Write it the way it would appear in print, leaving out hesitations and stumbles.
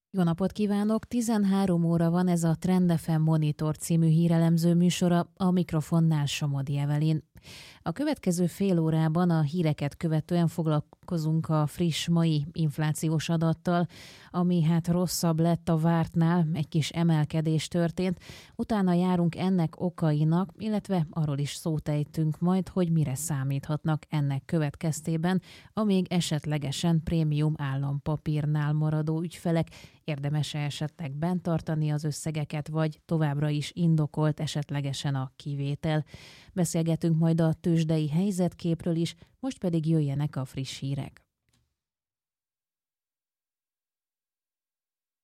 Jó napot kívánok! 13 óra van, ez a Trend FM Monitor című hírelemző műsora, a mikrofonnál Somodi Evelyn. A következő fél órában a híreket követően foglalkozunk a friss mai inflációs adattal, ami hát rosszabb lett a vártnál, egy kis emelkedés történt. Utána járunk ennek okainak, illetve arról is szót ejtünk majd, hogy mire számíthatnak ennek következtében a még esetlegesen prémium állampapírnál maradó ügyfelek. Érdemes-e esetleg bent tartani az összegeket, vagy továbbra is indokolt esetlegesen a kivétel? Beszélgetünk majd a tőzsdei helyzetképről is, most pedig jöjjenek a friss hírek.